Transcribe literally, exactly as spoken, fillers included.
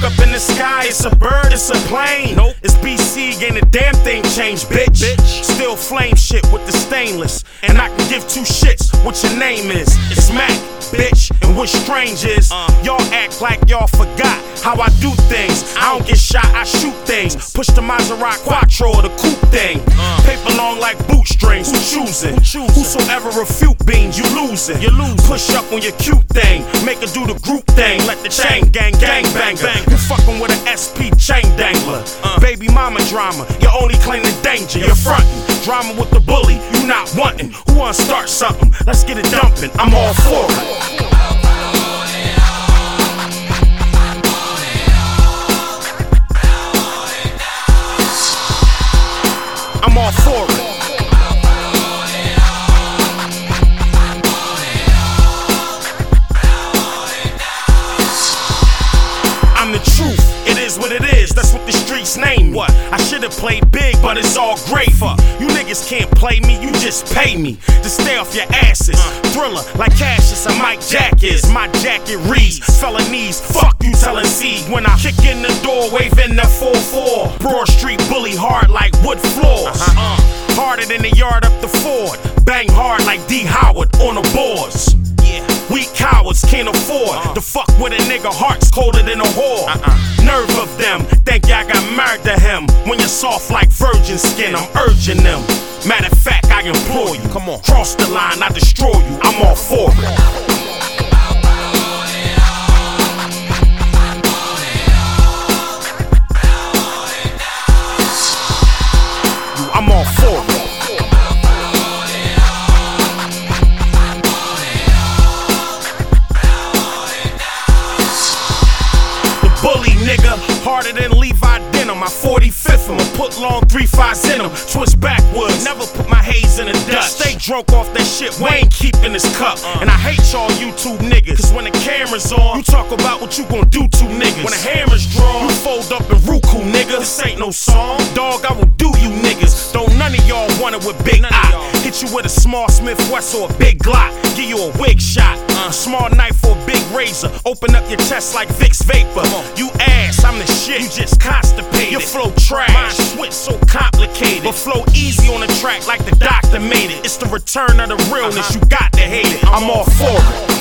up in the sky, it's a bird, it's a plane. Nope. It's B C, ain't a damn thing changed, bitch. bitch. Still flame shit with the stainless, and I can give two shits what your name is. It's Mac, bitch, and we're strangers. Uh, y'all act like y'all forgot how I do things. I don't get shot, I shoot things. Push the Maserati Quattro or the coupe thing. Uh, Paper long like bootstrings. Who choosing? Who choosing? Whosoever refute beans, you losing. You lose. Push up on your cute thing. Make her do the group thing. Let the chain gang gang banger. You fucking with an S P chain dangler. Uh, Baby mama drama. You only claim the danger. You're frontin'. Drama with the bully. You not wantin'. Who wanna start something? Let's get it dumpin'. I'm all for it. I'm all for it. I'm the truth. It is what it is. That's what the streets name me. What? I should've played big, but it's all great. Fuck. You niggas can't play me. You just pay me to stay off your asses. Uh. Thriller like Cassius and Mike Jack is. My jacket reads felonies. Fuck you telling C. When I kick in the door, waving the four four. Broad Street bully hard like wood floors. Uh-huh. Uh. Harder than the yard up the Ford. Bang hard like D. Howard on the boards. Yeah. We cowards can't afford uh. to fuck with a nigga heart's colder than a whore. Uh-uh. Nerve of them, think y'all got married to him. When you're soft like virgin skin, I'm urging them. Matter of fact, I implore you. Come on, cross the line, I destroy you. I'm all for it. I'm all for it. The bully nigga, harder than Levi Denim. I forty-fifth him, I put long three fives in him. Twist backwards, never put my haze in the dust. Stay drunk off that shit, we ain't keeping this cup. And I hate y'all YouTube niggas, cause when the camera's on, you talk about what you gon' do to niggas. When the hammer's drawn, you fold up in Ruku, nigga. This ain't no song, dog, I will do you niggas. Don't none of y'all want it with big eye. Hit you with a small Smith West or a big Glock. Give you a wig shot, a small knife or a big razor. Open up your chest like Vicks Vapor. You ass, I'm the shit, you just constipated. Your flow trash, mine switch so complicated. But flow easy on the track like the doctor made it. It's the return of the realness, you got to hate it. I'm all for it.